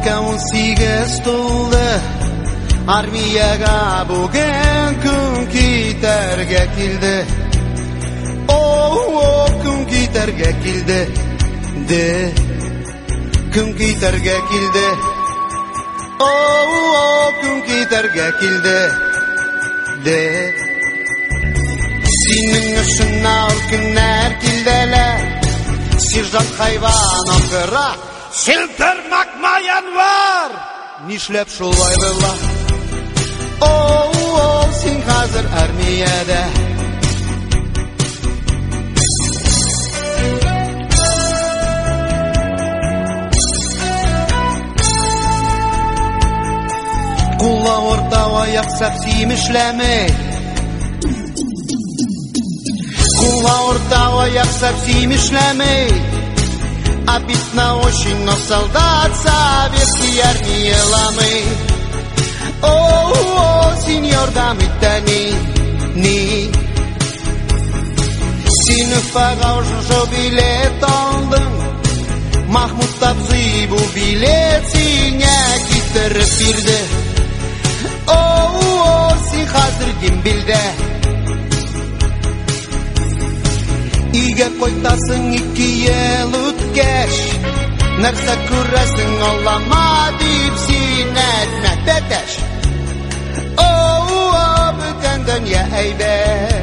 18 толды, армияға бүгін күн кетерге келді. Күн кетерге келді, күн кетерге келді. Күн кетерге келді, сенің үшін ал күнәр келділі. Сержант хайван ақыра селтір макмаян var. Нишләп шулай бұла? Сен қазір армияда. Құла орта аяқ сәпсим ішләмей. Құла орта аяқ сәпсим ішләмей. Обидно очень, но солдат советский армии ламы. Сеньор дамы-то не. Сені фаға жо билет алдың. Махмуд абзый бұл билет сене кетіріп берді. Сен қазір дембелді. Үйге қойтасың 2 ел өткеш. Нәрсе көресің Аллама деп сен әдмәт бәтәш. Бүтін дүния әйбәт.